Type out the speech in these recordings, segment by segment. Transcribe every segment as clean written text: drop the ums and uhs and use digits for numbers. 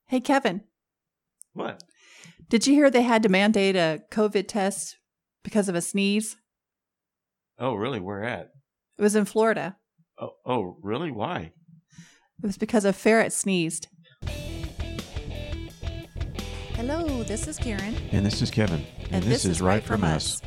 Hey, Kevin, What? did you hear they had to mandate a COVID test because of a sneeze? Oh, really? Where at? It was in Florida. Oh, really? Why? It was because a ferret sneezed. Hello, this is Karen. And this is Kevin. And this is Right From Us.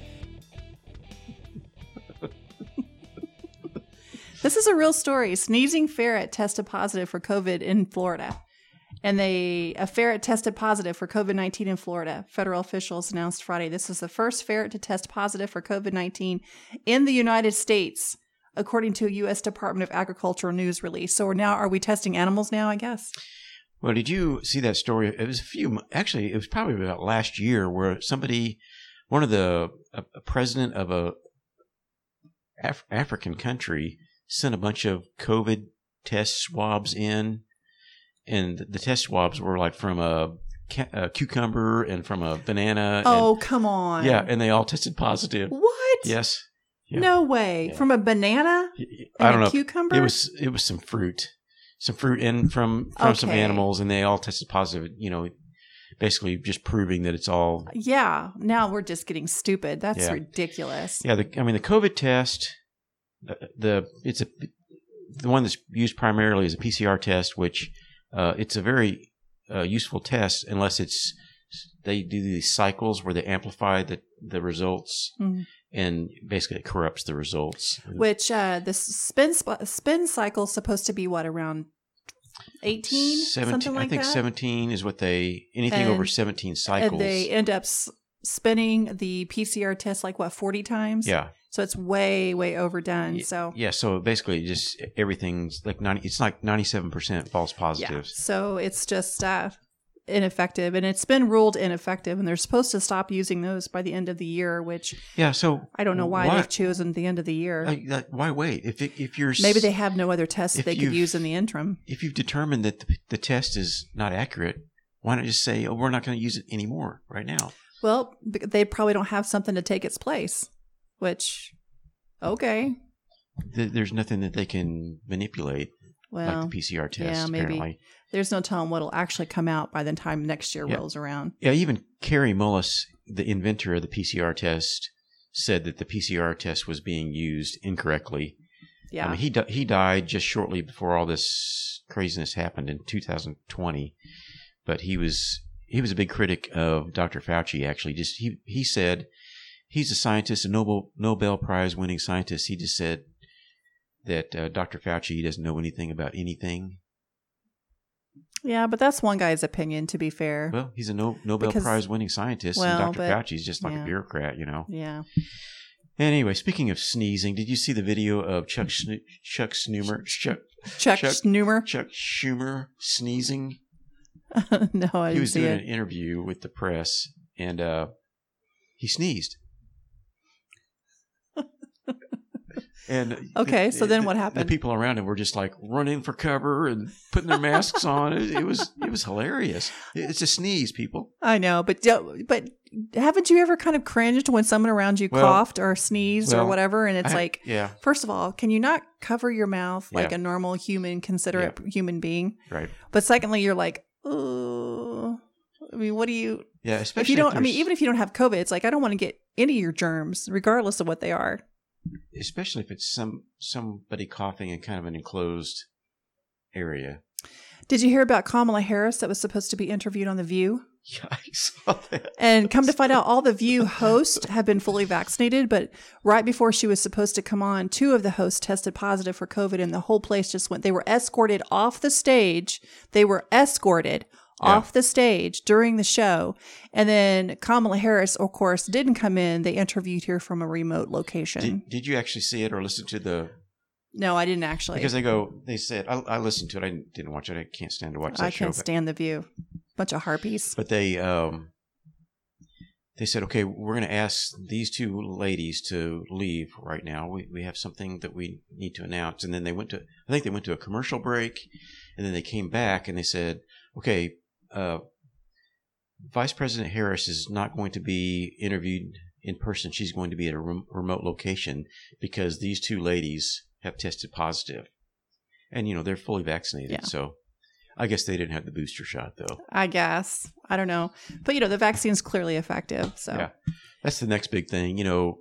This is a real story. Sneezing ferret tested positive for COVID in Florida. And a ferret tested positive for COVID-19 in Florida. Federal officials announced Friday this is the first ferret to test positive for COVID-19 in the United States, according to a U.S. Department of Agriculture news release. So are we testing animals now, I guess? Well, did you see that story? It was it was probably about last year where a president of a African country sent a bunch of COVID test swabs in. And the test swabs were like from a cucumber and from a banana. Oh, come on. Yeah, and they all tested positive. What? Yes. Yeah. No way. Yeah. From a banana? I don't know. Cucumber? It was some fruit. And from some animals, and they all tested positive, basically just proving that it's all. Yeah. Now we're just getting stupid. That's ridiculous. Yeah. The COVID test, the one that's used primarily is a PCR test, which it's a very useful test unless they do these cycles where they amplify the results, and basically it corrupts the results. Which the spin cycle is supposed to be around 18? 17, something like that? I think 17 is what anything over 17 cycles. And they end up spinning the PCR test 40 times? Yeah. So it's way, way overdone. So basically just everything's it's like 97% false positives. Yeah. So it's just ineffective, and it's been ruled ineffective, and they're supposed to stop using those by the end of the year, which so I don't know why they've chosen the end of the year. Why wait? If you're maybe they have no other tests they could use in the interim. If you've determined that the test is not accurate, why not just say, we're not going to use it anymore right now? Well, they probably don't have something to take its place. Which, okay. There's nothing that they can manipulate, like the PCR test, yeah, maybe. Apparently. There's no telling what'll actually come out by the time next year rolls around. Yeah, even Kary Mullis, the inventor of the PCR test, said that the PCR test was being used incorrectly. Yeah. I mean, he died just shortly before all this craziness happened in 2020, but he was a big critic of Dr. Fauci, actually. He said... He's a scientist, a Nobel Prize winning scientist. He just said that Dr. Fauci doesn't know anything about anything. Yeah, but that's one guy's opinion, to be fair. Well, he's a Nobel Prize winning scientist, and Dr. Fauci's just like a bureaucrat, Yeah. Anyway, speaking of sneezing, did you see the video of Chuck Schumer sneezing? No, I didn't see it. He was doing an interview with the press, and he sneezed. And so then what happened? The people around him were just like running for cover and putting their masks on. It was hilarious. It's a sneeze, people. I know, but haven't you ever kind of cringed when someone around you coughed or sneezed or whatever? And it's first of all, can you not cover your mouth like a normal human, considerate human being? Right. But secondly, you're like, oh, I mean, what do you? Yeah, especially if you don't. I mean, even if you don't have COVID, it's like I don't want to get any of your germs, regardless of what they are. Especially if it's somebody coughing in kind of an enclosed area. Did you hear about Kamala Harris that was supposed to be interviewed on The View? Yeah, I saw that. And come to find out, all The View hosts have been fully vaccinated, but right before she was supposed to come on, 2 of the hosts tested positive for COVID, and the whole place just went. They were escorted off the stage. Off the stage during the show. And then Kamala Harris, of course, didn't come in. They interviewed her from a remote location. Did you actually see it or listen to the... No, I didn't actually. Because they said, I listened to it. I didn't watch it. I can't stand to watch that show. I can't stand The View. Bunch of harpies. But they said, okay, we're going to ask these 2 ladies to leave right now. We have something that we need to announce. And then I think they went to a commercial break, and then they came back and they said, okay, Vice President Harris is not going to be interviewed in person. She's going to be at a remote location because these 2 ladies have tested positive. And, they're fully vaccinated. Yeah. So I guess they didn't have the booster shot, though. I guess. I don't know. But, the vaccine's clearly effective. So Yeah. That's the next big thing.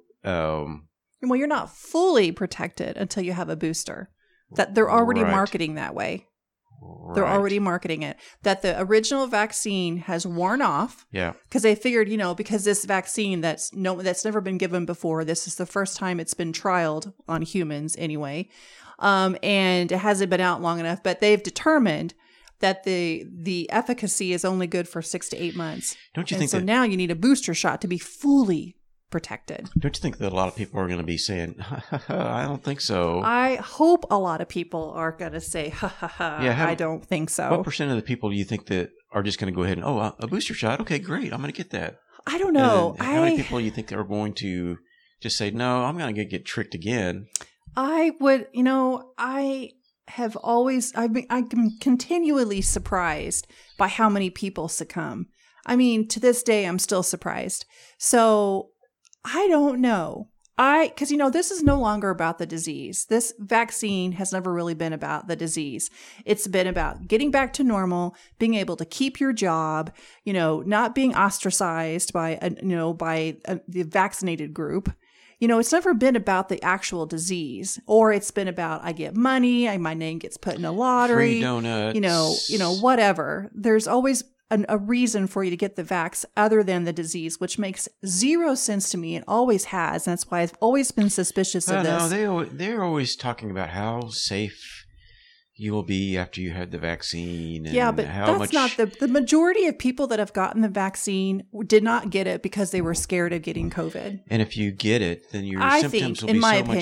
Well, you're not fully protected until you have a booster. That they're already Right. marketing that way. They're Right. already marketing it. That the original vaccine has worn off. Yeah. Because they figured, because this vaccine that's never been given before, this is the first time it's been trialed on humans anyway, and it hasn't been out long enough. But they've determined that the efficacy is only good for 6 to 8 months. Don't you And think so that? now you need a booster shot to be fully protected. Don't you think that a lot of people are going to be saying, "I don't think so"? I hope a lot of people are going to say, ha ha ha, Yeah, I don't think so. What percent of the people do you think that are just going to go ahead and, a booster shot? Okay, great. I'm going to get that. I don't know. And then how many people do you think are going to just say, no, I'm going to get tricked again? I would, I have always, I'm continually surprised by how many people succumb. I mean, to this day, I'm still surprised. So I don't know. Because, this is no longer about the disease. This vaccine has never really been about the disease. It's been about getting back to normal, being able to keep your job, not being ostracized by the vaccinated group. It's never been about the actual disease, or it's been about I get money, my name gets put in a lottery, Free donuts. Whatever. There's always a reason for you to get the vax other than the disease, which makes zero sense to me. It always has. And that's why I've always been suspicious of this. No, they're always talking about how safe you will be after you had the vaccine. And yeah, but that's not the majority of people that have gotten the vaccine did not get it because they were scared of getting COVID. And if you get it, then your symptoms will be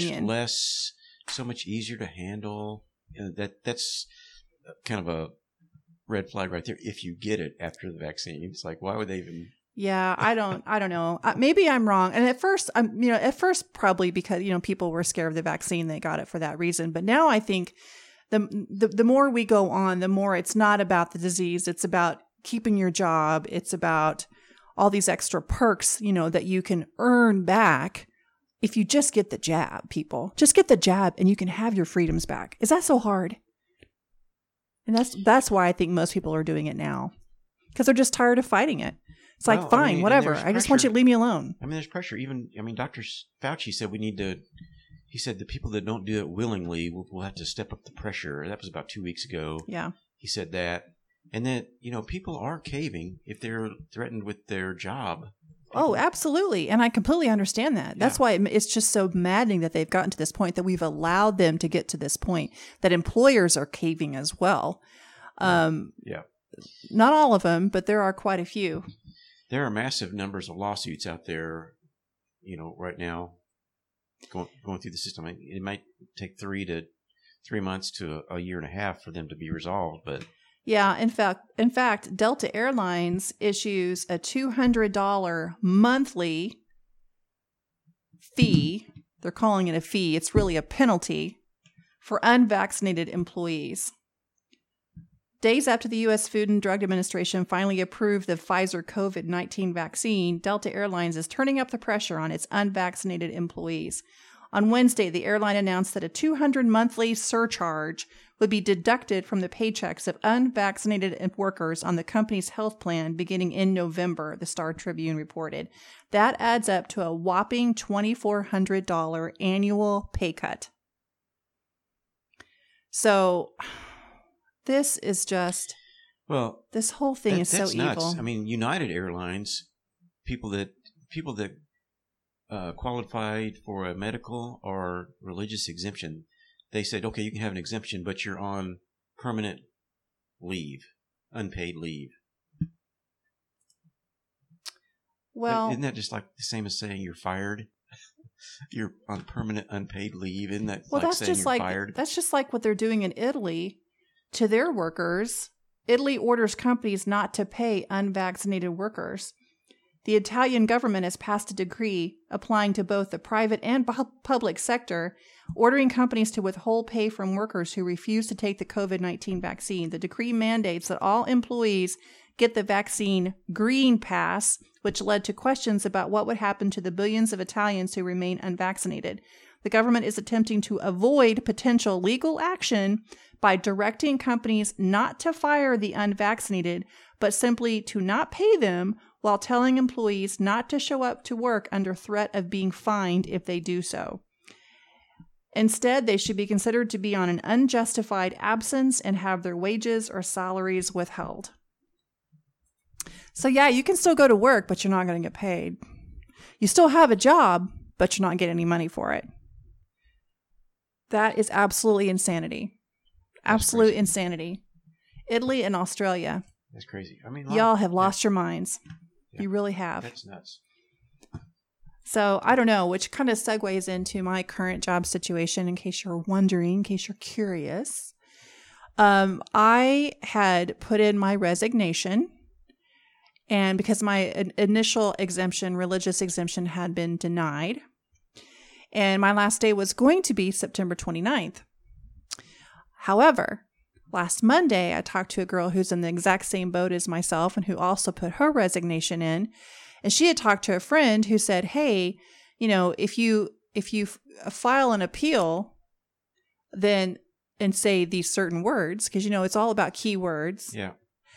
so much easier to handle. That's kind of a red flag right there. If you get it after the vaccine, it's like, why would they even? Yeah, I don't know. Maybe I'm wrong. And at first, probably because, people were scared of the vaccine, they got it for that reason. But now I think the more we go on, the more it's not about the disease. It's about keeping your job. It's about all these extra perks, that you can earn back if you just get the jab, people. Just get the jab and you can have your freedoms back. Is that so hard? And that's why I think most people are doing it now, because they're just tired of fighting it. It's like, fine, whatever. I just want you to leave me alone. I mean, there's pressure. Dr. Fauci said he said the people that don't do it willingly will have to step up the pressure. That was about 2 weeks ago. Yeah. He said that. And that, people are caving if they're threatened with their job. Oh, absolutely. And I completely understand that. That's why it's just so maddening that they've gotten to this point, that we've allowed them to get to this point, that employers are caving as well. Yeah. Not all of them, but there are quite a few. There are massive numbers of lawsuits out there, right now going through the system. It might take 3 months to a year and a half for them to be resolved, but yeah, in fact, Delta Airlines issues a $200 monthly fee. They're calling it a fee. It's really a penalty for unvaccinated employees. Days after the U.S. Food and Drug Administration finally approved the Pfizer COVID-19 vaccine, Delta Airlines is turning up the pressure on its unvaccinated employees. On Wednesday, the airline announced that a $200 monthly surcharge would be deducted from the paychecks of unvaccinated workers on the company's health plan beginning in November, the Star Tribune reported. That adds up to a whopping $2,400 annual pay cut. So this is just... Well, this whole thing is so nuts. evil. I mean, United Airlines, people that qualified for a medical or religious exemption, they said, okay, you can have an exemption, but you're on permanent leave, unpaid leave. Well, isn't that just like the same as saying you're fired? You're on permanent unpaid leave. Isn't that fired? That's just like what they're doing in Italy to their workers. Italy orders companies not to pay unvaccinated workers. The Italian government has passed a decree applying to both the private and public sector, ordering companies to withhold pay from workers who refuse to take the COVID-19 vaccine. The decree mandates that all employees get the vaccine Green Pass, which led to questions about what would happen to the billions of Italians who remain unvaccinated. The government is attempting to avoid potential legal action by directing companies not to fire the unvaccinated, but simply to not pay them while telling employees not to show up to work under threat of being fined if they do so. Instead, they should be considered to be on an unjustified absence and have their wages or salaries withheld. So yeah, you can still go to work, but you're not going to get paid. You still have a job, but you're not getting any money for it. That is absolutely insanity. Absolute insanity. Italy and Australia. That's crazy. I mean, y'all have lost your minds. Yeah. You really have. That's nuts. So I don't know, which kind of segues into my current job situation, in case you're wondering, in case you're curious. I had put in my resignation, and because my initial exemption, religious exemption, had been denied, and my last day was going to be September 29th. However, last Monday, I talked to a girl who's in the exact same boat as myself and who also put her resignation in. And she had talked to a friend who said, hey, you know, if you file an appeal, then, and say these certain words, because, you know, it's all about keywords. Yeah.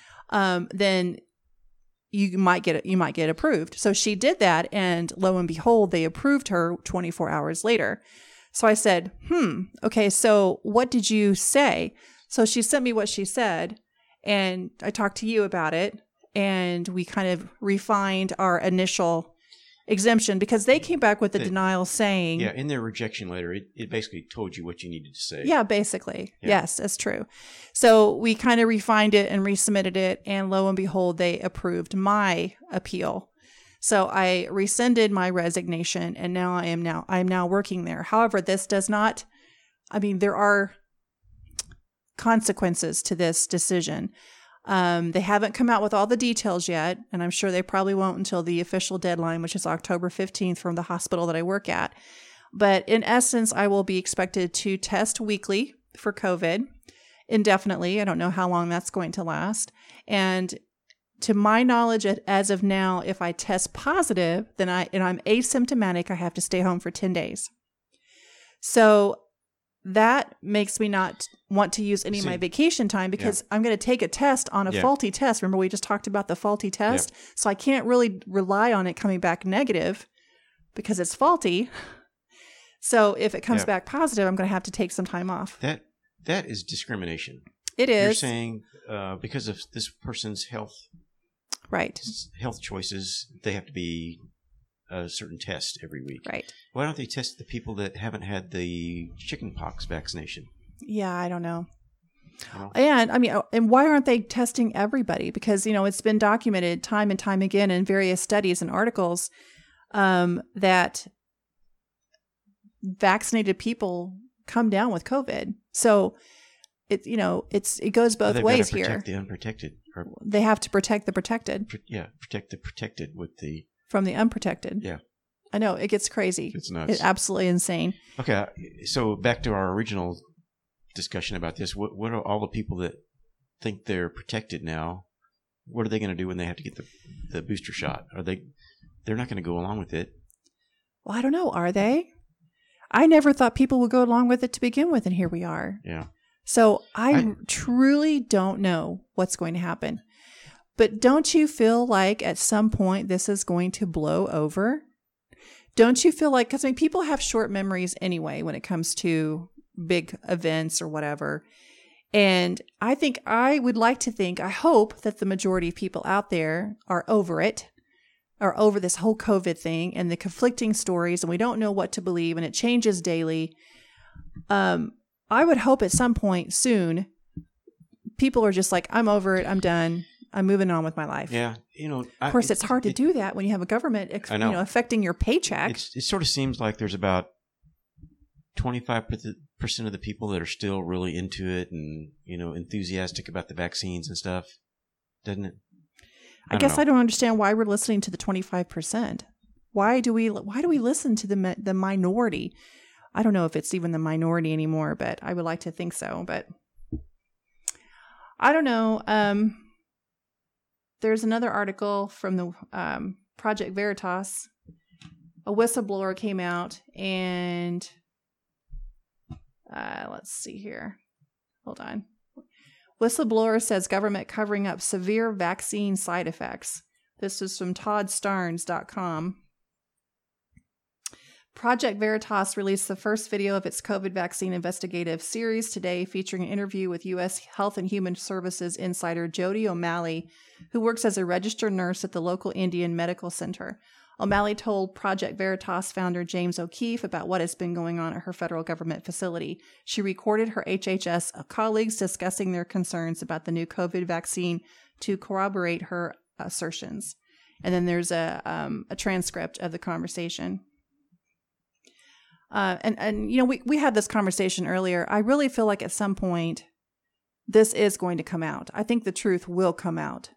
Then you might get approved. So she did that, and lo and behold, they approved her 24 hours later. So I said, okay, so what did you say? So she sent me what she said, and I talked to you about it, and we kind of refined our initial exemption, because they came back with a denial saying... Yeah, in their rejection letter, it basically told you what you needed to say. Yeah, basically. Yeah. Yes, that's true. So we kind of refined it and resubmitted it, and lo and behold, they approved my appeal. So I rescinded my resignation, and now I'm now working there. However, this does not... I mean, there are consequences to this decision. They haven't come out with all the details yet, and I'm sure they probably won't until the official deadline, which is October 15th from the hospital that I work at. But in essence, I will be expected to test weekly for COVID indefinitely. I don't know how long that's going to last. And to my knowledge, as of now, if I test positive, then I'm asymptomatic, I have to stay home for 10 days. So that makes me not want to use any of my vacation time, because I'm going to take a test on a faulty test. Remember, we just talked about the faulty test. Yeah. So I can't really rely on it coming back negative because it's faulty. So if it comes back positive, I'm going to have to take some time off. That is discrimination. It is. You're saying because of this person's health choices, they have to be a certain test every week. Right. Why don't they test the people that haven't had the chickenpox vaccination? Yeah, I don't know. And I mean, and why aren't they testing everybody? Because, you know, it's been documented time and time again in various studies and articles that vaccinated people come down with COVID. So it goes both ways here. Protect the unprotected. They have to protect the protected. Protect the protected from the unprotected. Yeah. I know, it gets crazy. It's nuts. It's absolutely insane. Okay, so back to our original discussion about this. What are all the people that think they're protected now? What are they going to do when they have to get the booster shot? They're not going to go along with it. Well, I don't know. Are they? I never thought people would go along with it to begin with, and here we are. Yeah. So I truly don't know what's going to happen. But don't you feel like at some point this is going to blow over? Don't you feel like, because I mean, people have short memories anyway when it comes to big events or whatever. And I would like to think, I hope that the majority of people out there are over it, are over this whole COVID thing and the conflicting stories, and we don't know what to believe, and it changes daily. I would hope at some point soon, people are just like, I'm over it, I'm done. I'm moving on with my life. Yeah. Of course, it's hard to do that when you have a government affecting your paycheck. It sort of seems like there's about 25% of the people that are still really into it and, enthusiastic about the vaccines and stuff, doesn't it? I guess I don't understand why we're listening to the 25%. Why do we listen to the minority? I don't know if it's even the minority anymore, but I would like to think so. But I don't know. There's another article from the Project Veritas. A whistleblower came out and let's see here. Hold on. Whistleblower says government covering up severe vaccine side effects. This is from ToddStarnes.com. Project Veritas released the first video of its COVID vaccine investigative series today, featuring an interview with U.S. Health and Human Services insider Jody O'Malley, who works as a registered nurse at the local Indian Medical Center. O'Malley told Project Veritas founder James O'Keefe about what has been going on at her federal government facility. She recorded her HHS colleagues discussing their concerns about the new COVID vaccine to corroborate her assertions. And then there's a transcript of the conversation. And you know, we had this conversation earlier. I really feel like at some point this is going to come out. I think the truth will come out.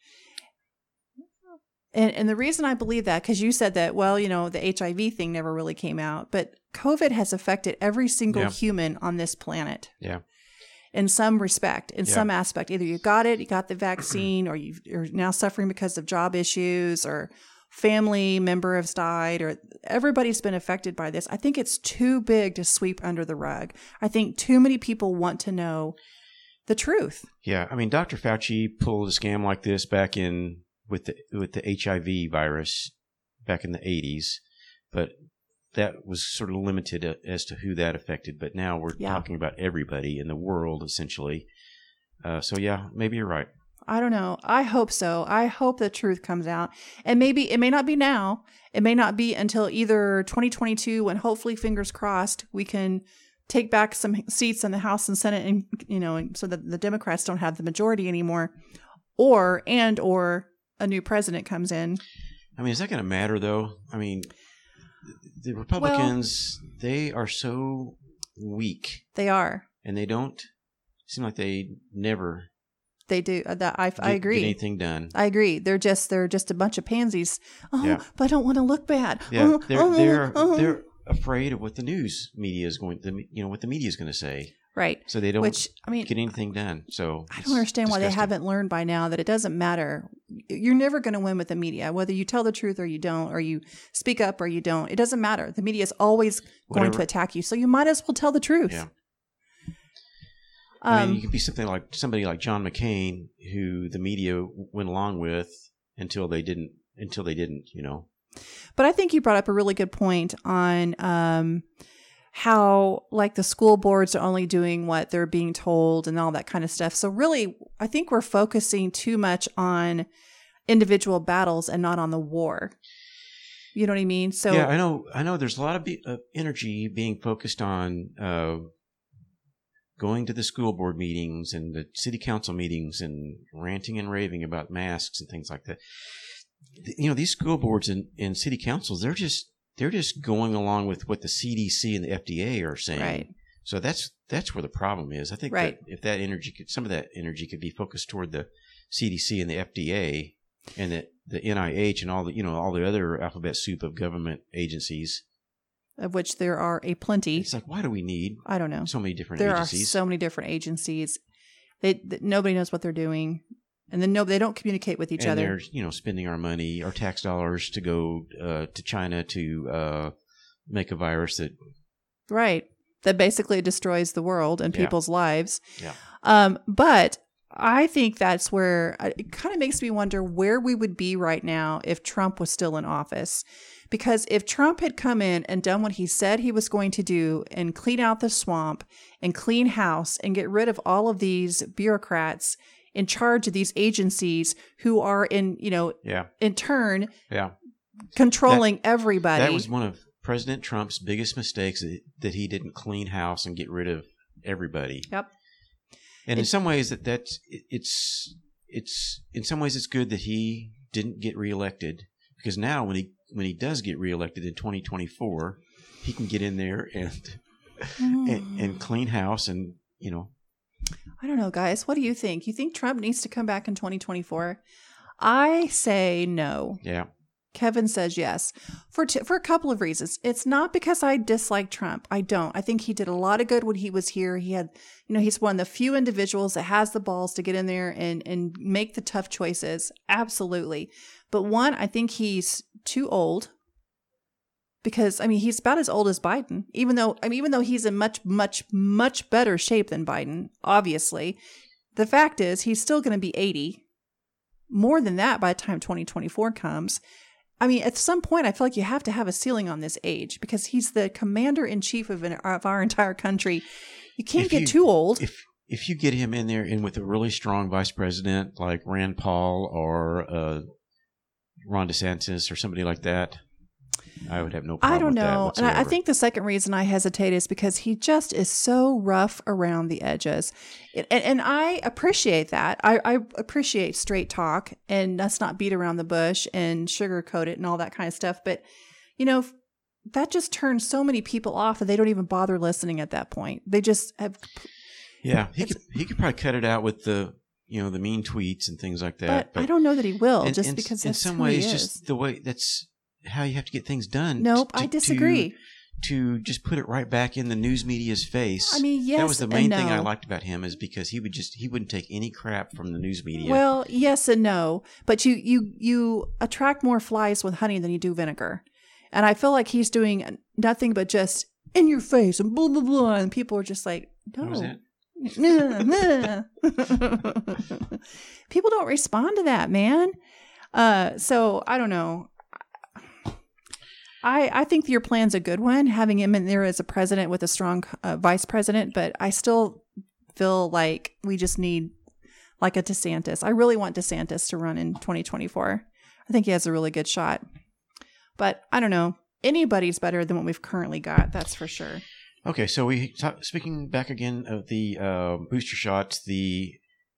And the reason I believe that, because you said that, well, you know, the HIV thing never really came out, but COVID has affected every single human on this planet. Yeah. In some respect, in some aspect. Either you got the vaccine, or you're now suffering because of job issues, or family member has died, or everybody's been affected by this. I think it's too big to sweep under the rug. I think too many people want to know the truth. Yeah. I mean, Dr. Fauci pulled a scam like this back in with the HIV virus back in the 80s, but that was sort of limited as to who that affected. But now we're talking about everybody in the world, essentially. So yeah, maybe you're right. I don't know. I hope so. I hope the truth comes out. And maybe it may not be now. It may not be until either 2022, when hopefully, fingers crossed, we can take back some seats in the House and Senate, and, you know, so that the Democrats don't have the majority anymore, or a new president comes in. I mean, is that going to matter, though? I mean, the Republicans, they are so weak. They are. And they don't seem like they never... They do. I agree. Get anything done. I agree. They're just a bunch of pansies. But I don't want to look bad. Yeah, they're afraid of what the news media is going to, what the media is going to say. Right. So they don't get anything done. So I don't understand why they haven't learned by now that it doesn't matter. You're never going to win with the media, whether you tell the truth or you don't, or you speak up or you don't. It doesn't matter. The media is always going to attack you. So you might as well tell the truth. Yeah. I mean, you could be somebody like John McCain, who the media went along with until they didn't, you know. But I think you brought up a really good point on how, like, the school boards are only doing what they're being told and all that kind of stuff. So really, I think we're focusing too much on individual battles and not on the war. You know what I mean? So yeah, I know. There's a lot of energy being focused on going to the school board meetings and the city council meetings and ranting and raving about masks and things like that. You know, these school boards and city councils, they're just going along with what the CDC and the FDA are saying. Right. So that's where the problem is. I think that if that energy some of that energy could be focused toward the CDC and the FDA and the NIH and all the other alphabet soup of government agencies, of which there are a plenty. It's like, why do we need? I don't know. So many different agencies. There are so many different agencies. Nobody knows what they're doing, and then they don't communicate with each other. And they're spending our money, our tax dollars, to go to China to make a virus that basically destroys the world and people's lives. Yeah. But I think that's where it kind of makes me wonder where we would be right now if Trump was still in office. Because if Trump had come in and done what he said he was going to do and clean out the swamp and clean house and get rid of all of these bureaucrats in charge of these agencies who are in turn controlling everybody. That was one of President Trump's biggest mistakes, that he didn't clean house and get rid of everybody. Yep. And in some ways it's in some ways it's good that he didn't get reelected, because now when he does get reelected in 2024, he can get in there and clean house and, I don't know, guys. What do you think? You think Trump needs to come back in 2024? I say no. Yeah. Kevin says yes, for a couple of reasons. It's not because I dislike Trump. I don't. I think he did a lot of good when he was here. He had, he's one of the few individuals that has the balls to get in there and make the tough choices. Absolutely. But one, I think he's too old. because, I mean, he's about as old as Biden, even though he's in much, much, much better shape than Biden, obviously. The fact is he's still going to be 80, more than that by the time 2024 comes. I mean, at some point, I feel like you have to have a ceiling on this age because he's the commander-in-chief of our entire country. You can't get too old. If you get him in there and with a really strong vice president like Rand Paul or Ron DeSantis or somebody like that, I would have no problem with that. I don't know. Whatsoever. And I think the second reason I hesitate is because he just is so rough around the edges. And I appreciate that. I appreciate straight talk and let's not beat around the bush and sugarcoat it and all that kind of stuff. But, you know, that just turns so many people off that they don't even bother listening at that point. They just have. Yeah, he could probably cut it out with the mean tweets and things like that. But I don't know that he will, because in some ways, just the way that's how you have to get things done. Nope, I disagree. To just put it right back in the news media's face. I mean, yes, that was the main thing I liked about him is because he wouldn't take any crap from the news media. Well, yes and no, but you attract more flies with honey than you do vinegar, and I feel like he's doing nothing but just in your face and blah blah blah, and people are just like, no. What was that? People don't respond to that, man. So I don't know. I think your plan's a good one, having him in there as a president with a strong vice president, but I still feel like we just need like a DeSantis. I really want DeSantis to run in 2024. I think he has a really good shot. But I don't know. Anybody's better than what we've currently got, that's for sure. Okay, so speaking back again of the booster shots, the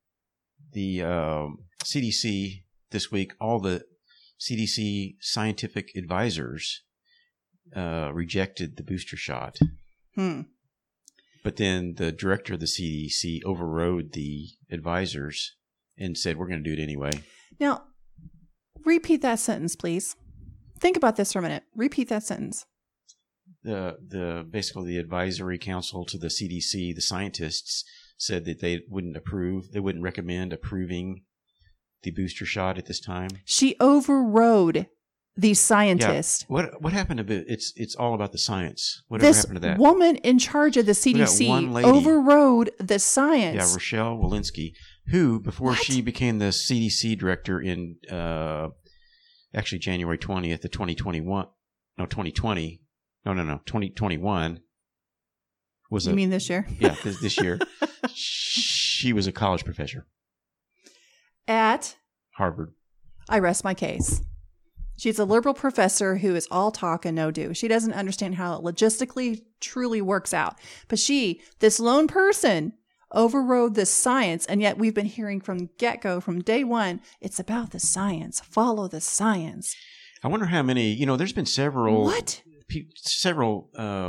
CDC this week, all the CDC scientific advisors rejected the booster shot. But then the director of the CDC overrode the advisors and said, we're going to do it anyway. Now, repeat that sentence, please. Think about this for a minute. Repeat that sentence. Basically the advisory council to the CDC, the scientists said that they wouldn't recommend approving the booster shot at this time. She overrode the scientists. Yeah. What happened to it? It's all about the science. Whatever happened to that? This woman in charge of the CDC overrode the science. Yeah, Rochelle Walensky, who before she became the CDC director in actually January 20th of 2021. No, 2020. No, 2021 was You mean this year? Yeah, this year. She was a college professor. At? Harvard. I rest my case. She's a liberal professor who is all talk and no do. She doesn't understand how it logistically truly works out. But this lone person, overrode the science, and yet we've been hearing from get-go, from day one, it's about the science. Follow the science. I wonder how many, there's been several... What? Several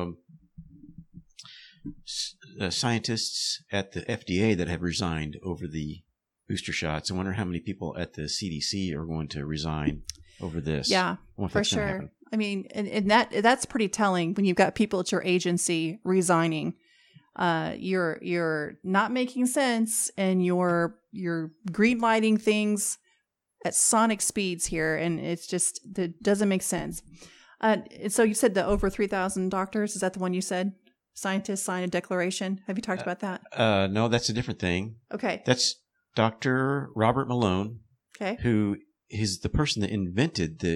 scientists at the FDA that have resigned over the booster shots. I wonder how many people at the CDC are going to resign over this. Yeah, for sure. I mean, and that's pretty telling when you've got people at your agency resigning. You're not making sense, and you're green lighting things at sonic speeds here, and it doesn't make sense. So you said the over 3,000 doctors, is that the one you said? Scientists sign a declaration. Have you talked about that? No, that's a different thing. Okay. That's Dr. Robert Malone, who is the person that invented the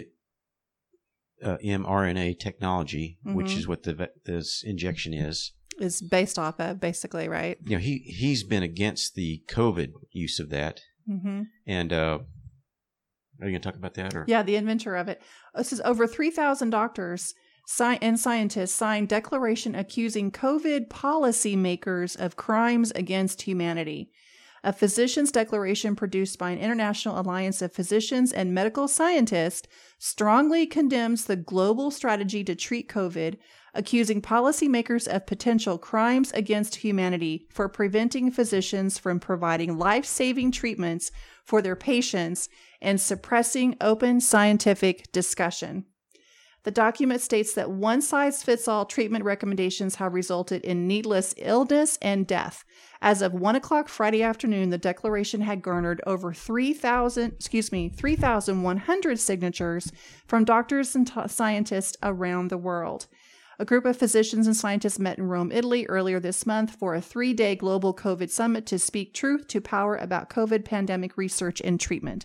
mRNA technology, which is what this injection is. Is based off of, basically, right? He's been against the COVID use of that. Mm-hmm. And are you going to talk about that? Or? Yeah, the inventor of it. This is over 3,000 doctors and scientists signed declaration accusing COVID policymakers of crimes against humanity. A physician's declaration produced by an international alliance of physicians and medical scientists strongly condemns the global strategy to treat COVID, accusing policymakers of potential crimes against humanity for preventing physicians from providing life-saving treatments for their patients and suppressing open scientific discussion. The document states that one-size-fits-all treatment recommendations have resulted in needless illness and death. As of 1 o'clock Friday afternoon, the declaration had garnered over 3,100 signatures from doctors and scientists around the world. A group of physicians and scientists met in Rome, Italy earlier this month for a 3-day global COVID summit to speak truth to power about COVID pandemic research and treatment.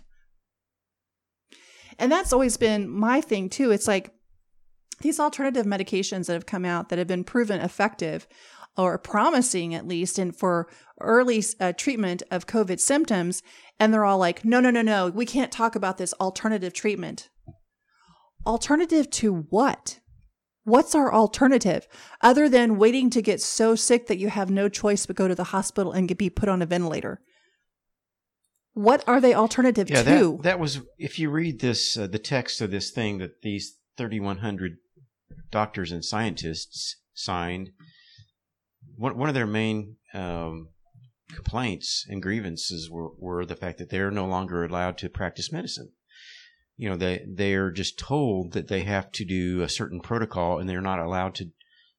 And that's always been my thing too. It's like these alternative medications that have come out that have been proven effective or promising at least and for early treatment of COVID symptoms. And they're all like, no, we can't talk about this alternative treatment. Alternative to what? What's our alternative other than waiting to get so sick that you have no choice but go to the hospital and be put on a ventilator? What are they alternative to? That was, if you read this, the text of this thing that these 3,100 doctors and scientists signed, one of their main complaints and grievances were the fact that they're no longer allowed to practice medicine. You know, they are just told that they have to do a certain protocol, and they're not allowed to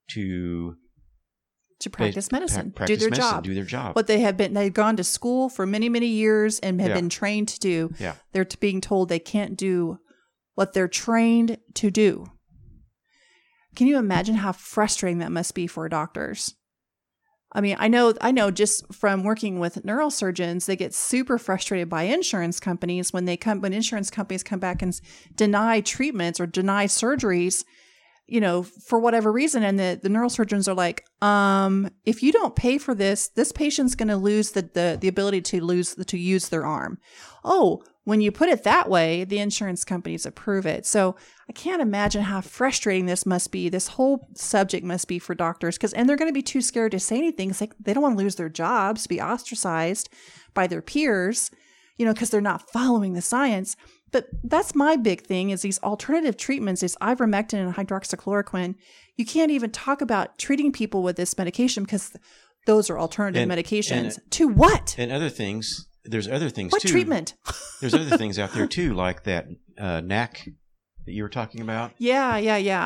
practice medicine, practice do their job. What they've gone to school for many, many years and have been trained to do. Yeah. They're being told they can't do what they're trained to do. Can you imagine how frustrating that must be for doctors? I mean, I know just from working with neurosurgeons, they get super frustrated by insurance companies when insurance companies come back and deny treatments or deny surgeries, you know, for whatever reason. And the neurosurgeons are like, if you don't pay for this patient's going to lose the ability to use their arm. Oh, when you put it that way, the insurance companies approve it. So I can't imagine how frustrating this must be. This whole subject must be for doctors and they're going to be too scared to say anything. It's like they don't want to lose their jobs, be ostracized by their peers, you know, because they're not following the science. But that's my big thing is these alternative treatments, is ivermectin and hydroxychloroquine. You can't even talk about treating people with this medication because those are alternative medications. To what? And other things. There's other things what too. What treatment? There's other things out there too, like that NAC that you were talking about. Yeah.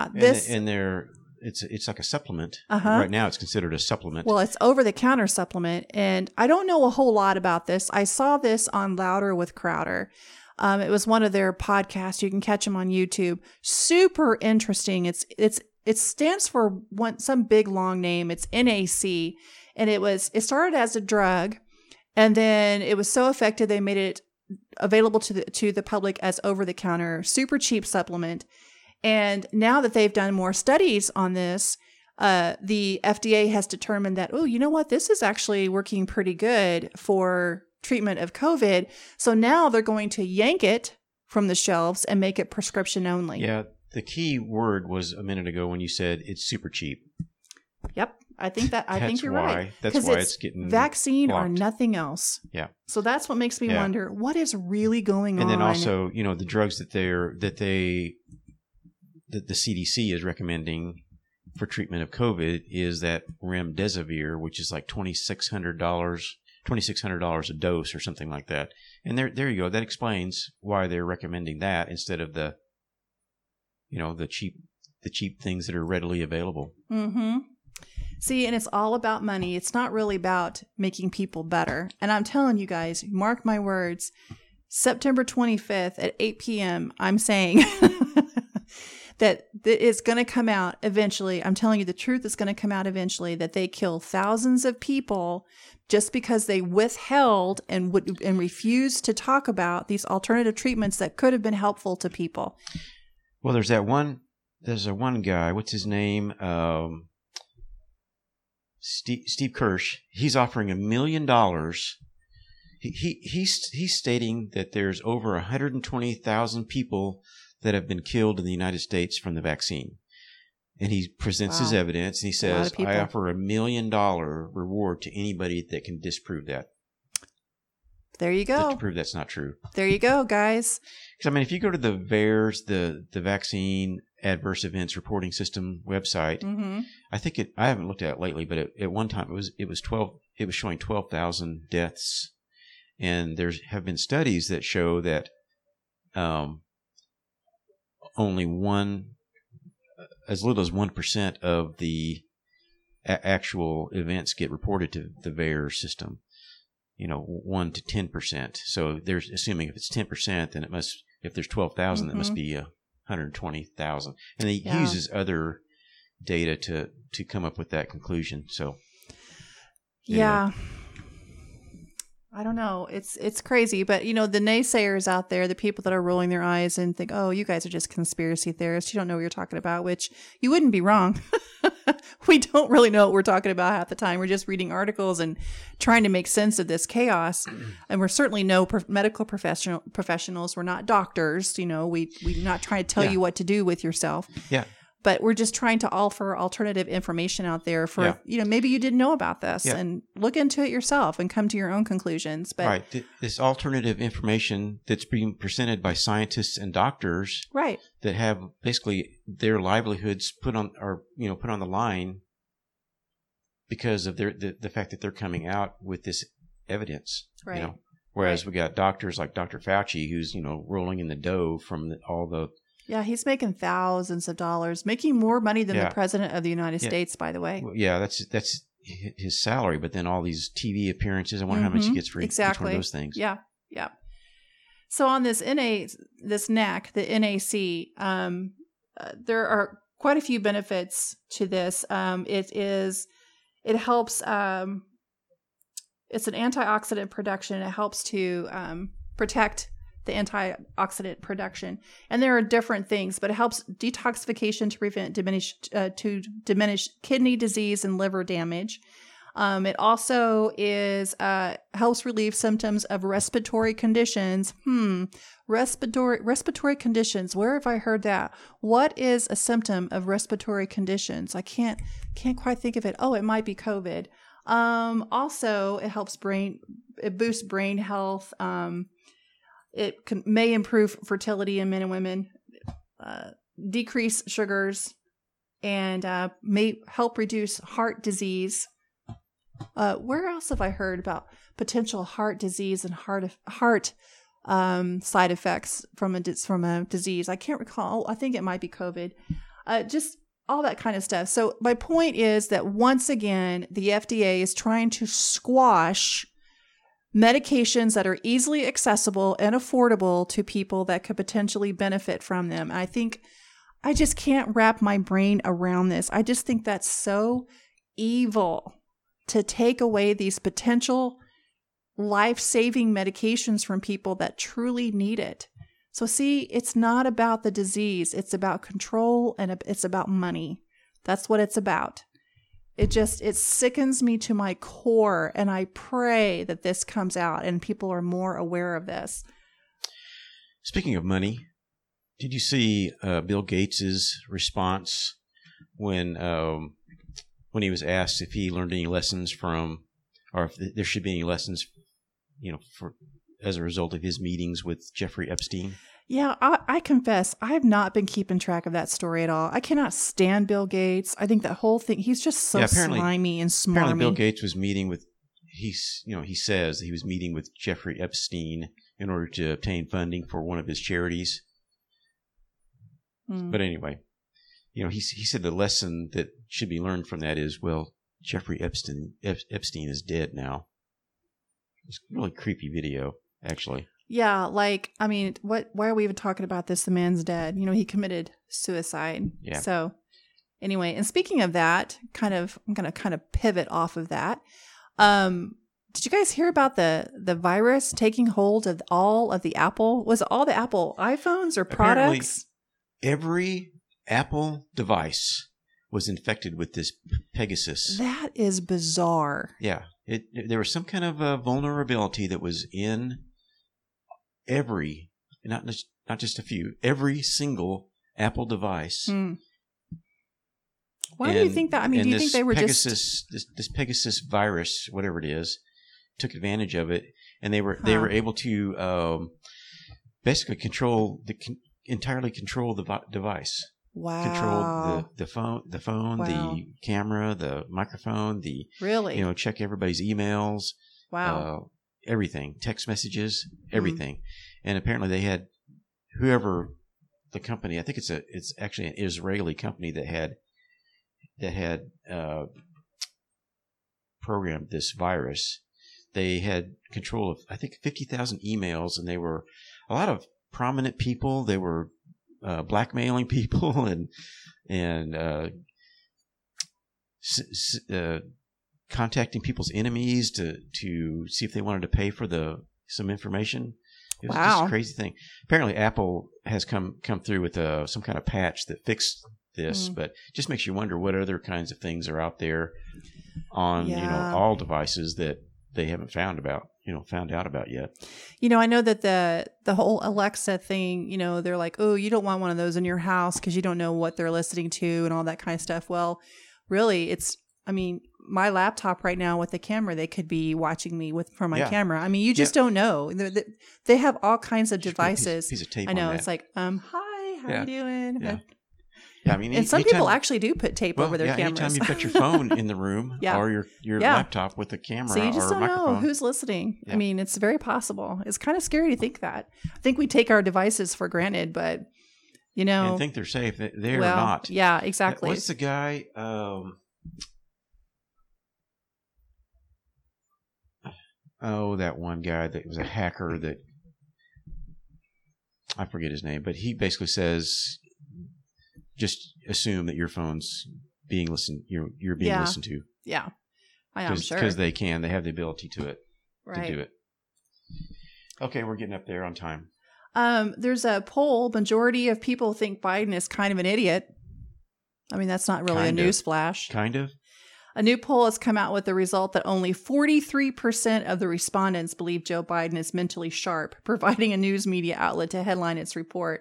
It's like a supplement. Right now, it's considered a supplement. Well, it's over-the-counter supplement, and I don't know a whole lot about this. I saw this on Louder with Crowder. It was one of their podcasts. You can catch them on YouTube. Super interesting. It stands for some big long name. It's NAC, and it started as a drug. And then it was so effective, they made it available to the public as over-the-counter, super cheap supplement. And now that they've done more studies on this, the FDA has determined that, oh, you know what? This is actually working pretty good for treatment of COVID. So now they're going to yank it from the shelves and make it prescription only. Yeah. The key word was a minute ago when you said it's super cheap. Yep. I think you're right. That's why it's getting vaccine blocked. Or nothing else. So that's what makes me wonder what is really going on. And then also, you know, the drugs that the CDC is recommending for treatment of COVID is that remdesivir, which is like $2,600 a dose or something like that. And there you go. That explains why they're recommending that instead of the cheap things that are readily available. Mm-hmm. See, and it's all about money. It's not really about making people better. And I'm telling you guys, mark my words, September 25th at 8 p.m., I'm saying that it's going to come out eventually. I'm telling you the truth is going to come out eventually, that they kill thousands of people just because they withheld and refused to talk about these alternative treatments that could have been helpful to people. Well, there's a one guy, what's his name? Steve Kirsch. He's offering $1 million. He's stating that there's over 120,000 people that have been killed in the United States from the vaccine. And he presents his evidence, and he says, I offer $1 million reward to anybody that can disprove that. There you go. To prove that's not true. There you go, guys. Because, I mean, if you go to the VAERS, the Vaccine Adverse Events Reporting System website, mm-hmm. I haven't looked at it lately, but at one time it was showing 12,000 deaths. And there have been studies that show that only one as little as 1% of the actual events get reported to the VAERS system. 1 to 10%. So they're assuming if it's 10%, then it must, if there's 12,000, it must be 120,000. And he uses other data to come up with that conclusion. So, anyway. Yeah. I don't know. It's crazy, but the naysayers out there, the people that are rolling their eyes and think, "Oh, you guys are just conspiracy theorists. You don't know what you're talking about," which you wouldn't be wrong. We don't really know what we're talking about half the time. We're just reading articles and trying to make sense of this chaos. And we're certainly no medical professionals. We're not doctors. We're not trying to tell you what to do with yourself. Yeah. But we're just trying to offer alternative information out there for, maybe you didn't know about this and look into it yourself and come to your own conclusions. But right. This alternative information that's being presented by scientists and doctors that have basically their livelihoods put on the line because of the fact that they're coming out with this evidence. Right. Whereas we got doctors like Dr. Fauci who's, rolling in the dough from all the... Yeah, he's making thousands of dollars, making more money than the president of the United States, by the way. Well, yeah, that's his salary, but then all these TV appearances, I wonder how much he gets for each one of those things. Yeah. So on this NAC, the NAC, there are quite a few benefits to this. It helps, it's an antioxidant production. It helps to protect the antioxidant production. And there are different things, but it helps detoxification to prevent diminish kidney disease and liver damage. It also helps relieve symptoms of respiratory conditions. Respiratory conditions. Where have I heard that? What is a symptom of respiratory conditions? I can't quite think of it. Oh, it might be COVID. Also, it helps it boosts brain health. It may improve fertility in men and women, decrease sugars, and may help reduce heart disease. Where else have I heard about potential heart disease and heart side effects from a disease? I can't recall. I think it might be COVID. Just all that kind of stuff. So my point is that once again, the FDA is trying to squash medications that are easily accessible and affordable to people that could potentially benefit from them. I think I just can't wrap my brain around this. I just think that's so evil to take away these potential life-saving medications from people that truly need it. So see, it's not about the disease. It's about control and it's about money. That's what it's about. It sickens me to my core, and I pray that this comes out and people are more aware of this. Speaking of money, did you see Bill Gates's response when he was asked if he learned any lessons from, or if there should be any lessons, as a result of his meetings with Jeffrey Epstein? Yeah, I confess, I have not been keeping track of that story at all. I cannot stand Bill Gates. I think that whole thing, he's just so slimy and smarmy. Apparently Bill Gates was meeting with, he says that he was meeting with Jeffrey Epstein in order to obtain funding for one of his charities. But anyway, he said the lesson that should be learned from that is, well, Jeffrey Epstein is dead now. It's a really creepy video, actually. Yeah, why are we even talking about this? The man's dead. He committed suicide. Yeah. So anyway, and speaking of that, I'm going to kind of pivot off of that. Did you guys hear about the virus taking hold of all of the Apple? Was it all the Apple iPhones or products? Apparently, every Apple device was infected with this Pegasus. That is bizarre. Yeah. There was some kind of vulnerability that was in not just a few, every single Apple device. Why do you think that? Do you think they were this Pegasus virus, whatever it is, took advantage of it, and they were able to basically entirely control the device. Wow! Control the phone, the camera, the microphone, really, check everybody's emails. Wow! Everything, text messages, everything. And apparently they had whoever the company. I think it's actually an Israeli company that had programmed this virus. They had control of, I think, 50,000 emails, and they were a lot of prominent people. They were blackmailing people and contacting people's enemies to see if they wanted to pay for some information. It was just a crazy thing. Apparently, Apple has come through with some kind of patch that fixed this, but just makes you wonder what other kinds of things are out there on all devices that they haven't found out about yet. I know that the whole Alexa thing, they're like, oh, you don't want one of those in your house because you don't know what they're listening to and all that kind of stuff. Well, really, my laptop right now with the camera, they could be watching me from my camera. You just don't know. They have all kinds of devices. Piece of tape. I know. On that. It's like, hi, how you doing? Yeah. And some people actually do put tape over their cameras. Anytime you've got your phone in the room or your laptop with a camera so you just or a microphone. Don't know who's listening. Yeah. It's very possible. It's kind of scary to think that. I think we take our devices for granted, but and think they're safe. They are not. Yeah, exactly. What's the guy? That one guy that was a hacker that I forget his name, but he basically says, just assume that your phone's being listened. You're being listened to. Yeah, I'm sure because they have the ability to do it. Okay, we're getting up there on time. There's a poll. Majority of people think Biden is kind of an idiot. That's not really a newsflash. Kind of. A new poll has come out with the result that only 43% of the respondents believe Joe Biden is mentally sharp, providing a news media outlet to headline its report.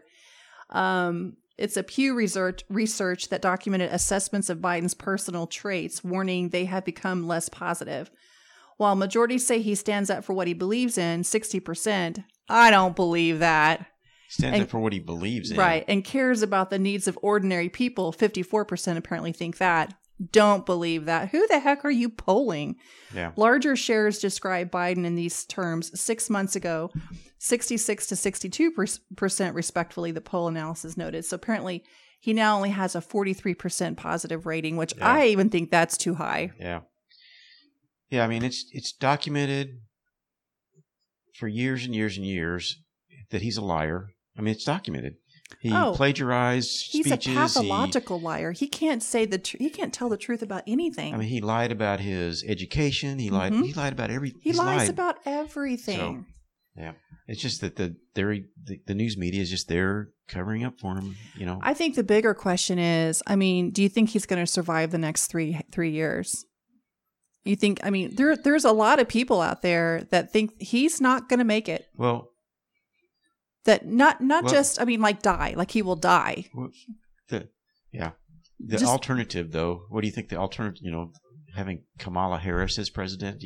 It's a Pew research that documented assessments of Biden's personal traits, warning they have become less positive. While majorities say he stands up for what he believes in, 60%, I don't believe that. Stands up for what he believes in. Right, and cares about the needs of ordinary people, 54% apparently think that. Don't believe that. Who the heck are you polling? Yeah. Larger shares describe Biden in these terms 6 months ago, 66 to 62% respectively, the poll analysis noted. So apparently he now only has a 43% positive rating, which I even think that's too high. Yeah. Yeah, it's documented for years and years and years that he's a liar. It's documented. He plagiarized speeches. He's a pathological liar. He can't say he can't tell the truth about anything. He lied about his education. He lied. He lied about everything. He lies about everything. So, yeah, it's just that the news media is just there covering up for him. I think the bigger question is, do you think he's going to survive the next three years? You think? There's a lot of people out there that think he's not going to make it. Well. That not just die, like he will die. The alternative, though, what do you think the alternative, having Kamala Harris as president,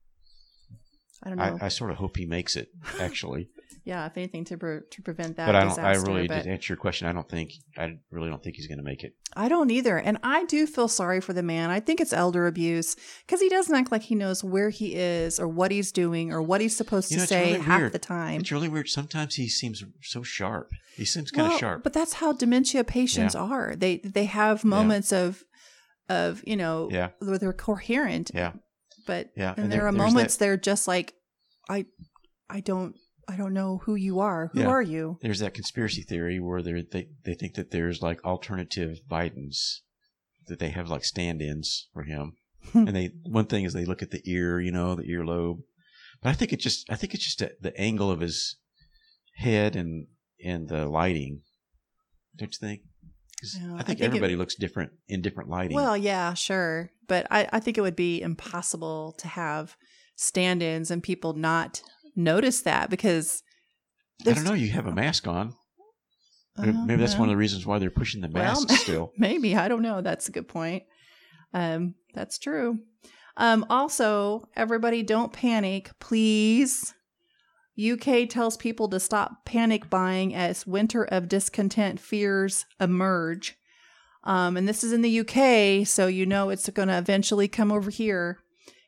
I don't know. I sort of hope he makes it, actually. Yeah, if anything to prevent that. But disaster, to answer your question, I really don't think he's going to make it. I don't either. And I do feel sorry for the man. I think it's elder abuse because he doesn't act like he knows where he is or what he's doing or what he's supposed to say really half the time. It's really weird. Sometimes he seems so sharp. He seems kind of sharp. But that's how dementia patients are. They have moments of where they're coherent. Yeah. But and there are moments they're just like, I don't know who you are. Who are you? There's that conspiracy theory where they think that there's like alternative Bidens, that they have like stand-ins for him. And one thing is they look at the ear, the earlobe. But I think it's just the angle of his head and the lighting. Don't you think? Because I think everybody looks different in different lighting. Well, yeah, sure. But I think it would be impossible to have stand-ins and people not notice that because I don't know. You have a mask on. Maybe that's one of the reasons why they're pushing the mask still. Maybe. I don't know. That's a good point. That's true. Also, everybody don't panic, please. UK tells people to stop panic buying as winter of discontent fears emerge. And this is in the UK, so it's going to eventually come over here.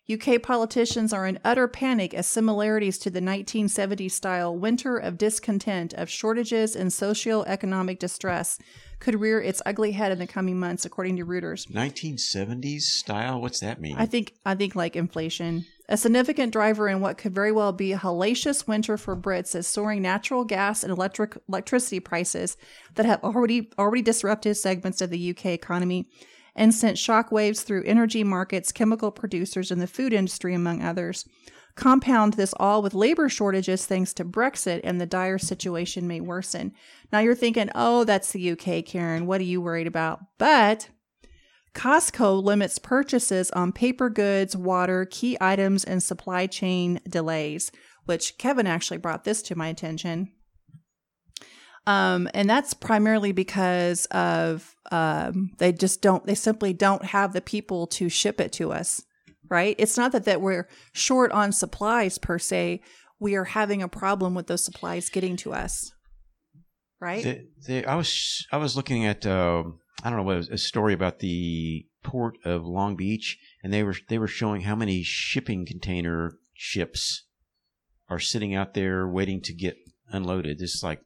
UK politicians are in utter panic as similarities to the 1970s-style winter of discontent, of shortages and socio-economic distress could rear its ugly head in the coming months, according to Reuters. 1970s style? What's that mean? I think like inflation. A significant driver in what could very well be a hellacious winter for Brits is soaring natural gas and electricity prices that have already disrupted segments of the UK economy and sent shockwaves through energy markets, chemical producers, and the food industry, among others. Compound this all with labor shortages thanks to Brexit, and the dire situation may worsen. Now you're thinking, oh, that's the UK, Karen. What are you worried about? But Costco limits purchases on paper goods, water, key items, and supply chain delays, which Kevin actually brought this to my attention. And that's primarily because of they simply don't have the people to ship it to us, right? It's not that we're short on supplies per se. We are having a problem with those supplies getting to us, right? I was looking at I don't know what it was, a story about the port of Long Beach, and they were showing how many shipping container ships are sitting out there waiting to get unloaded. It's like,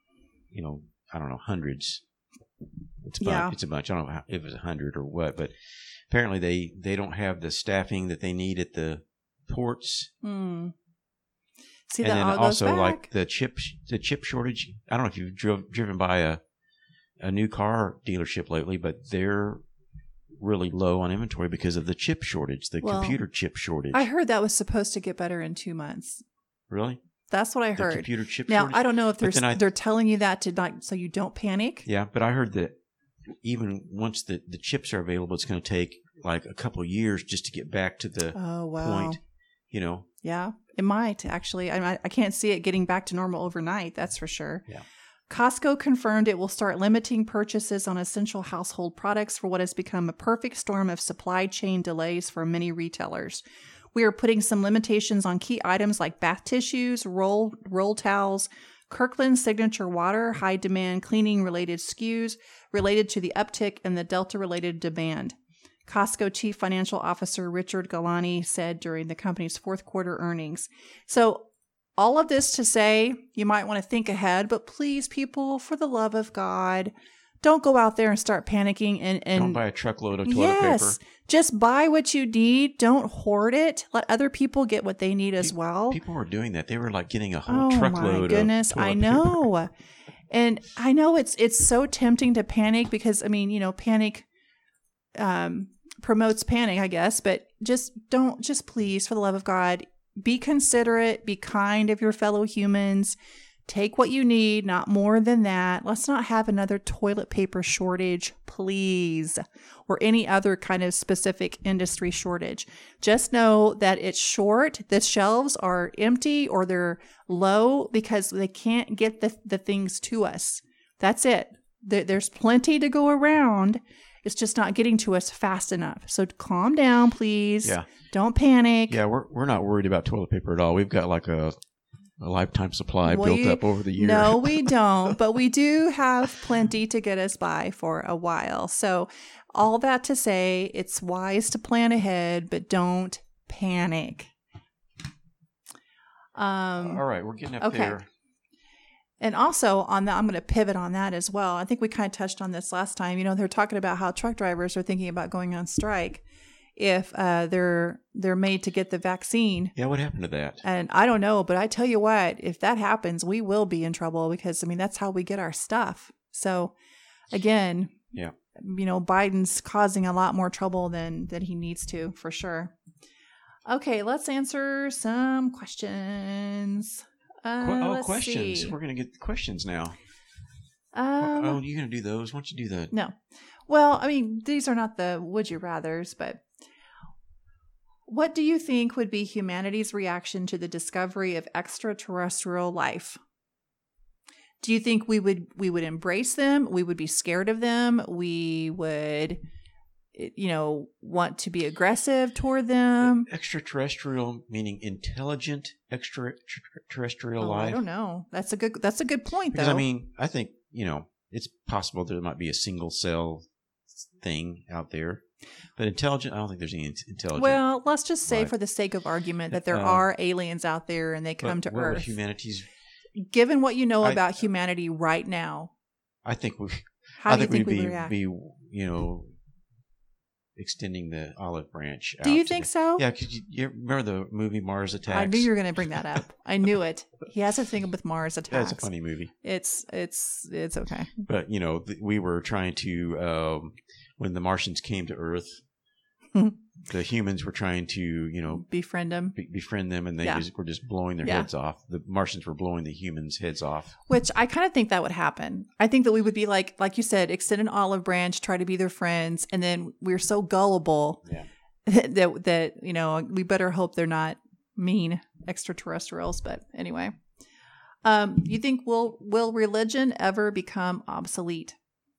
I don't know, hundreds. It's a bunch. I don't know if it was 100 or what, but apparently they don't have the staffing that they need at the ports. See, and that then all goes also back. like the chip shortage. I don't know if you've driven by a new car dealership lately, but they're really low on inventory because of the chip shortage, computer chip shortage. I heard that was supposed to get better in 2 months. Really? That's what I heard. The computer chip now, shortage? I don't know if they're telling you that so you don't panic. Yeah, but I heard that even once the chips are available, it's going to take like a couple of years just to get back to the point, Yeah, it might actually. I can't see it getting back to normal overnight. That's for sure. Yeah. Costco confirmed it will start limiting purchases on essential household products for what has become a perfect storm of supply chain delays for many retailers. We are putting some limitations on key items like bath tissues, roll towels, Kirkland Signature Water, high demand cleaning related SKUs related to the uptick in the Delta related demand. Costco Chief Financial Officer Richard Galani said during the company's fourth quarter earnings. So all of this to say, you might want to think ahead, but please, people, for the love of God, don't go out there and start panicking and don't buy a truckload of toilet paper. Just buy what you need. Don't hoard it. Let other people get what they need as well. People were doing that. They were like getting a whole truckload of toilet paper. I know. And I know it's so tempting to panic because, panic promotes panic, I guess. But just please, for the love of God, be considerate, be kind of your fellow humans. Take what you need, not more than that. Let's not have another toilet paper shortage, please, or any other kind of specific industry shortage. Just know that it's short. The shelves are empty or they're low because they can't get the things to us. That's it. There's plenty to go around. It's just not getting to us fast enough. So calm down, please. Yeah. Don't panic. Yeah, we're not worried about toilet paper at all. We've got like a lifetime supply built up over the years. No, we don't. But we do have plenty to get us by for a while. So all that to say, it's wise to plan ahead, but don't panic. All right, we're getting up there. And also on that, I'm going to pivot on that as well. I think we kind of touched on this last time. They're talking about how truck drivers are thinking about going on strike if they're made to get the vaccine. Yeah, what happened to that? And I don't know, but I tell you what, if that happens, we will be in trouble because, that's how we get our stuff. So, again, yeah, Biden's causing a lot more trouble than he needs to, for sure. Okay, let's answer some questions. Let's questions. see. We're going to get the questions now. You're going to do those? Why don't you do that? No. Well, these are not the would you rathers, but what do you think would be humanity's reaction to the discovery of extraterrestrial life? Do you think we would embrace them? We would be scared of them? We would, want to be aggressive toward them? Extraterrestrial meaning intelligent extraterrestrial life? I don't know. That's a good point, because, though. I think, it's possible there might be a single cell thing out there. But intelligent, I don't think there's any intelligent. Well, let's just say life. for the sake of argument that there are aliens out there and they come to what would Earth. humanity's? Given what you know about humanity right now, I think we. How do you think we would react? Be extending the olive branch. Do you think so? Yeah, because you remember the movie Mars Attacks? I knew you were going to bring that up. I knew it. He has a thing with Mars Attacks. Yeah, it's a funny movie. It's okay. But we were trying to when the Martians came to Earth, the humans were trying to befriend them, and they were just blowing their heads off. The Martians were blowing the humans' heads off. Which I kind of think that would happen. I think that we would be like you said, extend an olive branch, try to be their friends, and then we're so gullible that we better hope they're not mean extraterrestrials. But anyway, you think will religion ever become obsolete?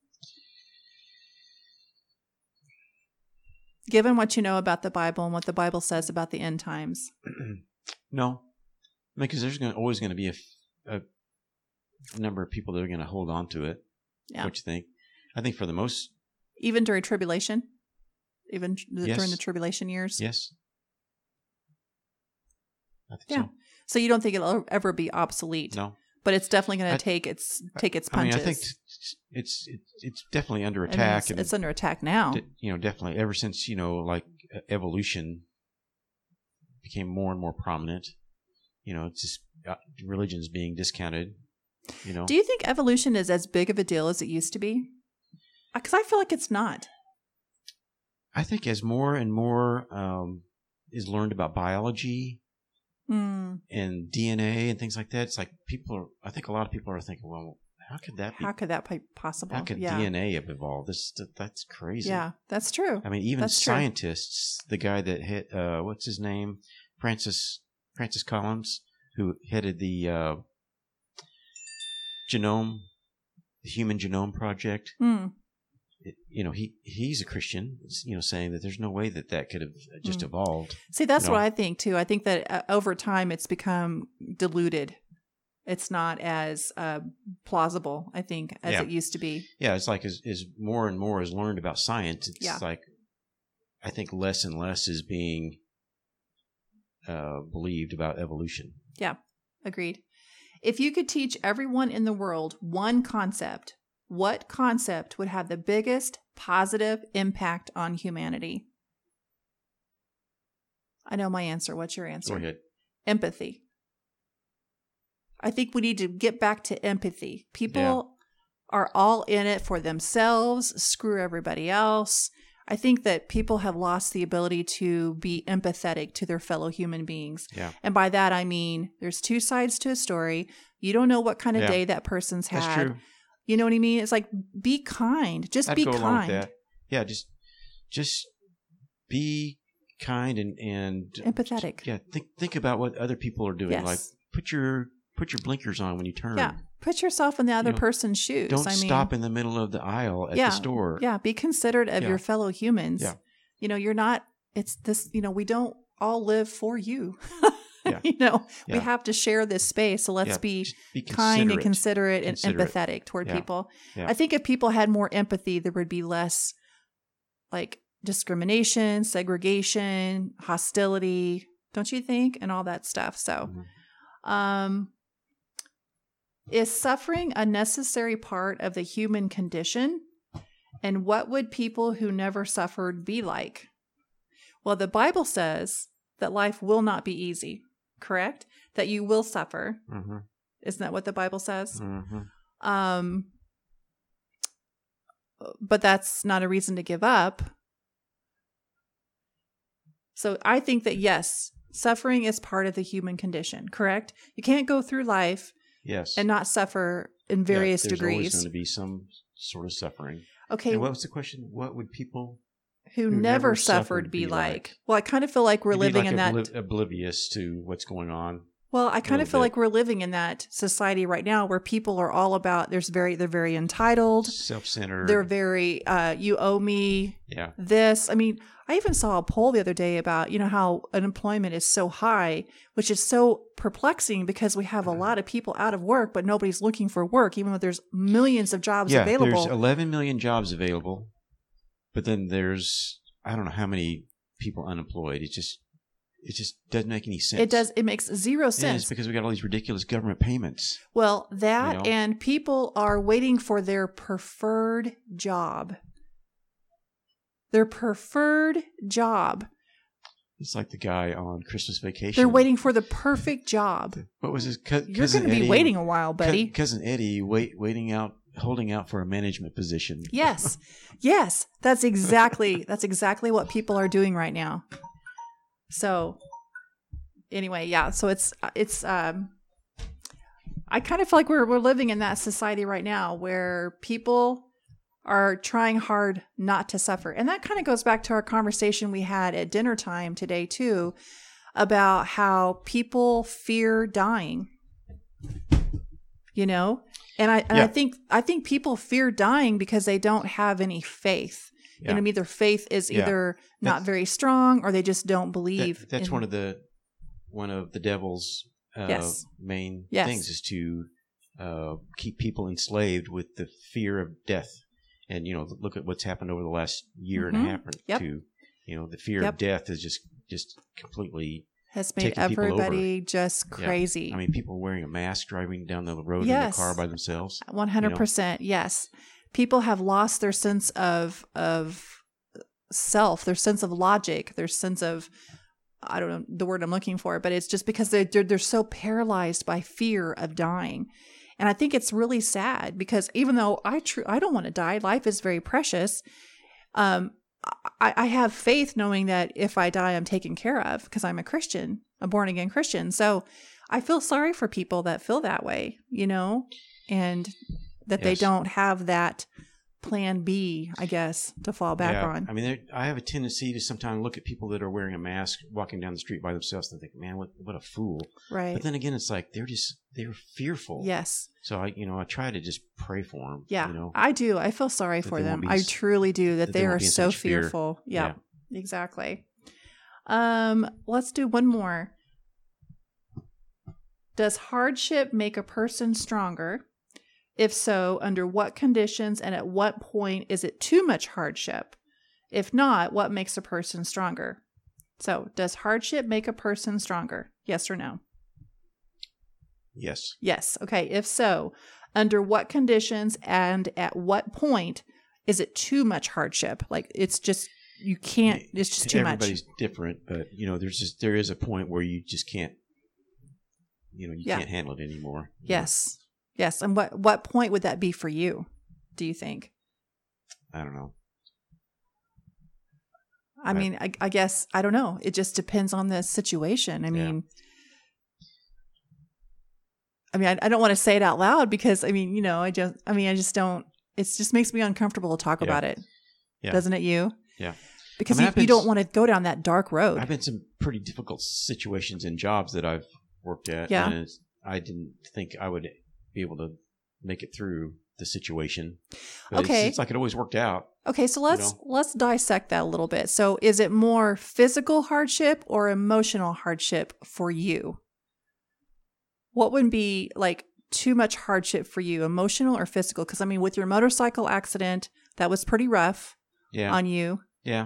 Given what you know about the Bible and what the Bible says about the end times. No. Because there's always going to be a number of people that are going to hold on to it. Yeah. What you think? I think for the most... Even during tribulation? Even during the tribulation years? Yes. I think so. So you don't think it'll ever be obsolete? No. But it's definitely going to take its punches. I mean, I think it's definitely under attack. It's under attack now. Definitely ever since evolution became more and more prominent. It's just religion's being discounted. Do you think evolution is as big of a deal as it used to be? Because I feel like it's not. I think as more and more is learned about biology. And DNA and things like that. It's like I think a lot of people are thinking, well, how could that be? How could that be possible? How could DNA have evolved? That's crazy. Yeah, that's true. I mean, even scientists, the guy that hit, what's his name? Francis Collins, who headed the Human Genome Project. He's a Christian, saying that there's no way that could have just evolved. See, that's what I think too. I think that over time it's become diluted. It's not as plausible, I think, as it used to be. Yeah, it's like as more and more is learned about science, it's like I think less and less is being believed about evolution. Yeah, agreed. If you could teach everyone in the world one concept, what concept would have the biggest positive impact on humanity? I know my answer. What's your answer? Go ahead. Empathy. I think we need to get back to empathy. People are all in it for themselves. Screw everybody else. I think that people have lost the ability to be empathetic to their fellow human beings. Yeah. And by that, I mean, there's two sides to a story. You don't know what kind of day that person's had. That's true. You know what I mean? It's like, be kind. Just be kind. Along with that. Yeah, just be kind and empathetic. Yeah, think about what other people are doing. Yes. Like put your blinkers on when you turn. Yeah, put yourself in the other person's shoes. Don't stop in the middle of the aisle at the store. Yeah, be considerate of your fellow humans. Yeah. You're not. It's this. We don't all live for you. Yeah. We have to share this space. So let's be kind and considerate and empathetic toward people. Yeah. I think if people had more empathy, there would be less like discrimination, segregation, hostility, don't you think? And all that stuff. So, is suffering a necessary part of the human condition? And what would people who never suffered be like? Well, the Bible says that life will not be easy. Correct? That you will suffer. Mm-hmm. Isn't that what the Bible says? Mm-hmm. But that's not a reason to give up. So I think that, yes, suffering is part of the human condition. Correct? You can't go through life and not suffer in various degrees. There's always going to be some sort of suffering. Okay. And what was the question? What would people who never suffered be like? Well, I kind of feel like we're living in that. Oblivious to what's going on. Well, I kind of feel like we're living in that society right now where people are all about, they're very entitled. Self-centered. They're very, you owe me this. I mean, I even saw a poll the other day about, how unemployment is so high, which is so perplexing because we have a lot of people out of work, but nobody's looking for work, even though there's millions of jobs available. There's 11 million jobs available. But then there's, I don't know how many people unemployed. It just doesn't make any sense. It does. It makes zero sense. And it's because we got all these ridiculous government payments. Well, that and people are waiting for their preferred job. Their preferred job. It's like the guy on Christmas Vacation. They're waiting for the perfect job. What was his cousin? You're going to be waiting a while, buddy. Cousin Eddie holding out for a management position. Yes. Yes. That's exactly what people are doing right now. So anyway, yeah. So it's I kind of feel like we're living in that society right now where people are trying hard not to suffer. And that kind of goes back to our conversation we had at dinner time today too, about how people fear dying, and I think people fear dying because they don't have any faith. Yeah. Their faith is either not very strong or they just don't believe. That's one of the devil's main things is to keep people enslaved with the fear of death. And, look at what's happened over the last year and a half or two. The fear of death is just completely has made everybody just crazy. Yeah. I mean, people wearing a mask, driving down the road in a car by themselves. 100%. Yes. People have lost their sense of self, their sense of logic, their sense of, I don't know the word I'm looking for, but it's just because they're so paralyzed by fear of dying. And I think it's really sad because even though I don't want to die, life is very precious. I have faith knowing that if I die, I'm taken care of because I'm a Christian, a born again Christian. So I feel sorry for people that feel that way, and that they don't have that plan B, I guess, to fall back on. I mean, I have a tendency to sometimes look at people that are wearing a mask, walking down the street by themselves, and think, man, what a fool. Right. But then again, it's like they're fearful. Yes. So I try to just pray for them. Yeah, I do. I feel sorry for them. I truly do. That they are so fearful. Yeah, exactly. Let's do one more. Does hardship make a person stronger? If so, under what conditions and at what point is it too much hardship? If not, what makes a person stronger? So, does hardship make a person stronger? Yes or no? Yes. Yes. Okay. If so, under what conditions and at what point is it too much hardship? Like it's just, you can't, it's just too much. Everybody's different, but there is a point where you just can't, you can't handle it anymore. Yes. Yes. And what point would that be for you, do you think? I don't know. I mean, I guess, I don't know. It just depends on the situation. I mean, I don't want to say it out loud because, I just don't, it just makes me uncomfortable to talk about it. Yeah. Doesn't it you? Yeah. Because you don't want to go down that dark road. I've been in some pretty difficult situations in jobs that I've worked at. Yeah. And I didn't think I would be able to make it through the situation. But it's like it always worked out. Okay, so let's dissect that a little bit. So is it more physical hardship or emotional hardship for you? What would be like too much hardship for you, emotional or physical? Because with your motorcycle accident, that was pretty rough on you. Yeah.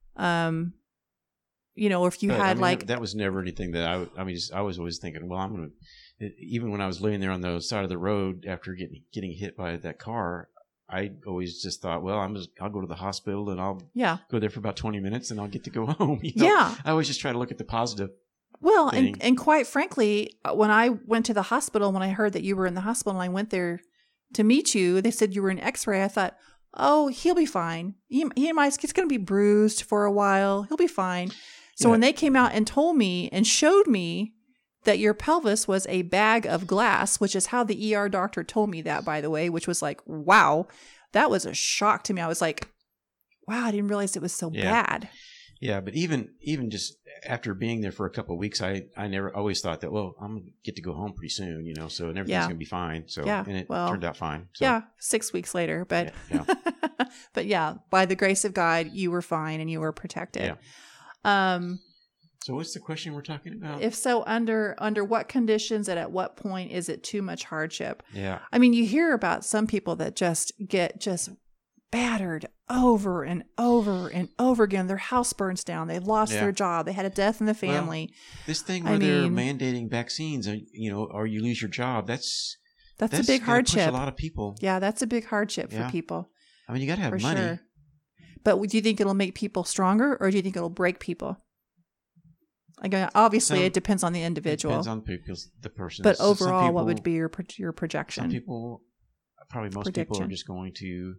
If you had that was never anything that I was always thinking, well, I'm going to, even when I was laying there on the side of the road after getting hit by that car, I always just thought, well, I'll go to the hospital and I'll go there for about 20 minutes and I'll get to go home. I always just try to look at the positive. Well, and quite frankly, when I went to the hospital, when I heard that you were in the hospital and I went there to meet you, they said you were in X-ray. I thought, oh, he'll be fine. He's going to be bruised for a while. He'll be fine. So when they came out and told me and showed me that your pelvis was a bag of glass, which is how the ER doctor told me that, by the way, which was like, wow, that was a shock to me. I was like, wow, I didn't realize it was so bad. Yeah, but even just after being there for a couple of weeks, I never always thought that, well, I'm going to get to go home pretty soon, so everything's going to be fine. So, and it turned out fine. So. 6 weeks later, but, but by the grace of God, you were fine and you were protected. Yeah. So what's the question we're talking about? If so, under what conditions and at what point is it too much hardship? Yeah. You hear about some people that just get battered over and over and over again. Their house burns down. They lost Yeah. their job. They had a death in the family. Well, this thing I where they're mean- mandating vaccines, or you lose your job, that's That's a big gonna hardship. Push a lot of people. Yeah, that's a big hardship Yeah. for people. I mean, you got to have For money. sure. But do you think it'll make people stronger, or do you think it'll break people? Again, obviously, Some- it depends on the It individual. depends on the person. But Some overall, what people- would be your projection? Some people, probably most people, are Prediction. just going to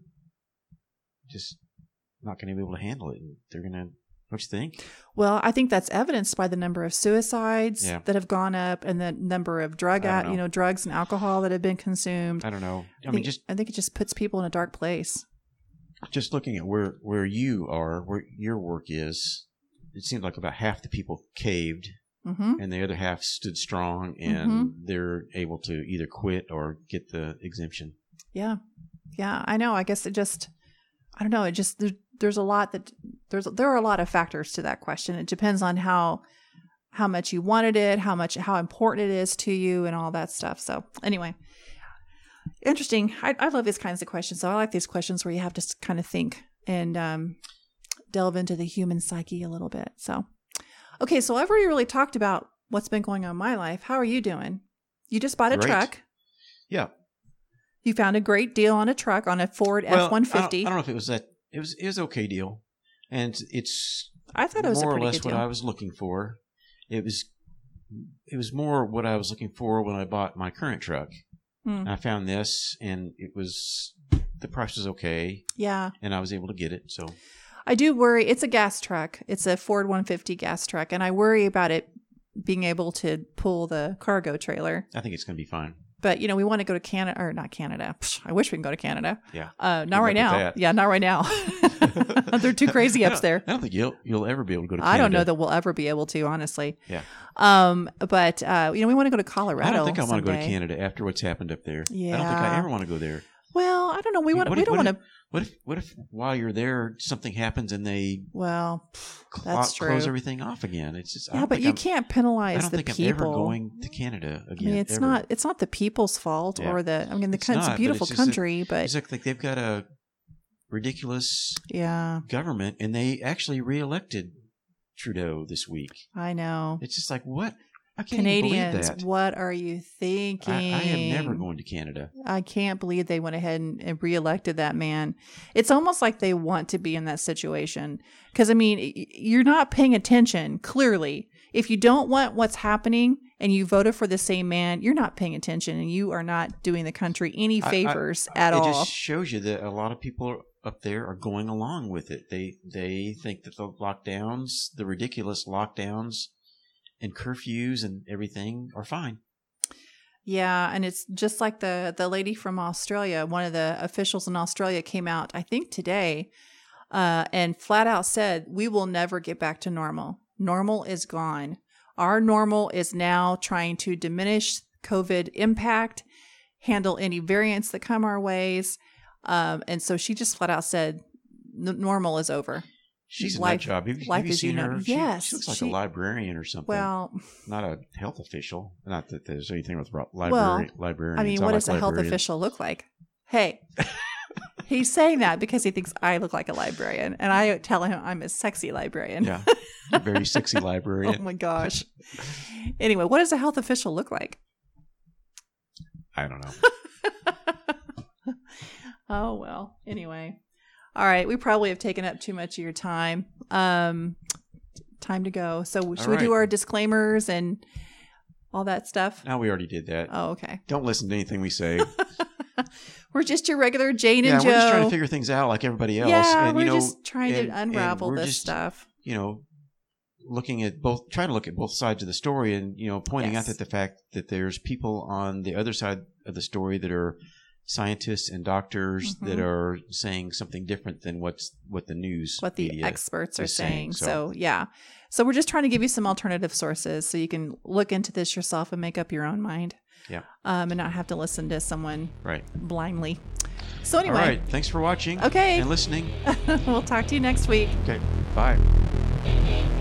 not going to be able to handle it. They're going to. What you think? Well, I think that's evidenced by the number of suicides Yeah. that have gone up, and the number of drugs and alcohol that have been consumed. I don't know. I think it just puts people in a dark place. Just looking at where you are, where your work is, it seems like about half the people caved, Mm-hmm. and the other half stood strong, and they're able to either quit or get the exemption. Yeah. Yeah, I know. I guess I don't know. There's a lot there are a lot of factors to that question. It depends on how much you wanted it, how important it is to you, and all that stuff. So anyway, interesting. I love these kinds of questions. So I like these questions where you have to kind of think and delve into the human psyche a little bit. So, okay. So I've already really talked about what's been going on in my life. How are you doing? You just bought a Great. truck. Yeah. You found a great deal on a truck, on a Ford F-150. I don't know if it was that. It was an okay deal, and it's I thought it was more a or pretty less good what deal. I was looking for. It was more what I was looking for when I bought my current truck. Hmm. I found this, and the price was okay, Yeah. and I was able to get it. So I do worry. It's a gas truck. It's a Ford 150 gas truck, and I worry about it being able to pull the cargo trailer. I think it's going to be fine. But, we want to go to Canada, or not Canada. Psh, I wish we can go to Canada. Yeah. Not Good right luck now. with that. Yeah, not right now. They're too crazy up there. I don't think you'll ever be able to go to Canada. I don't know that we'll ever be able to, honestly. Yeah. But we want to go to Colorado. I don't think I want to go to someday. Canada after what's happened up there. Yeah. I don't think I ever want to go there. Well, I don't know. We don't want to. What if while you're there something happens and they Well, that's true. close everything off again? It's just Yeah, but you can't I penalize don't the think people. I'm ever going to Canada I again. mean, it's ever. not the people's fault Yeah. or the. I mean, It's it's not, a but beautiful it's just country, but It's like they've got a ridiculous yeah, government, and they actually reelected Trudeau this week. I know. It's just like, what? I can't even believe Canadians, that. what are you thinking? I am never going to Canada. I can't believe they went ahead and reelected that man. It's almost like they want to be in that situation. Because, I mean, you're not paying attention, clearly. If you don't want what's happening and you voted for the same man, you're not paying attention and you are not doing the country any favors at all. It just shows you that a lot of people up there are going along with it. They think that the lockdowns, the ridiculous lockdowns and curfews and everything are fine. Yeah, and it's just like the lady from Australia. One of the officials in Australia came out, I think today, and flat out said, we will never get back to normal. Normal is gone. Our normal is now trying to diminish COVID impact, handle any variants that come our ways. And so she just flat out said, normal is over. She's in Life- that job. Have life you as you seen know. her? Yes, She looks like she- a librarian or something. Well, Not a health official. Not that there's anything with librarians. I mean, what does a health official look like? Hey, he's saying that because he thinks I look like a librarian. And I tell him I'm a sexy librarian. Yeah. A very sexy librarian. Oh my gosh. Anyway, what does a health official look like? I don't know. Oh, well. Anyway. All right. We probably have taken up too much of your time. Time to go. So should we do right. our disclaimers and all that stuff? No, we already did that. Oh, okay. Don't listen to anything we say. We're just your regular Jane Yeah, and Joe. we're just trying to figure things out like everybody else. Yeah, and, we're you know, just trying to and unravel we're this just, stuff. You know, trying to look at both sides of the story, and pointing Yes. out that the fact that there's people on the other side of the story that are scientists and doctors Mm-hmm. that are saying something different than what the news, What the media experts are is saying. saying. So, yeah. So we're just trying to give you some alternative sources so you can look into this yourself and make up your own mind. Yeah. And not have to listen to someone Right. blindly. So anyway, All right. Thanks for watching. Okay. And listening. we'll talk to you next week. Okay. Bye.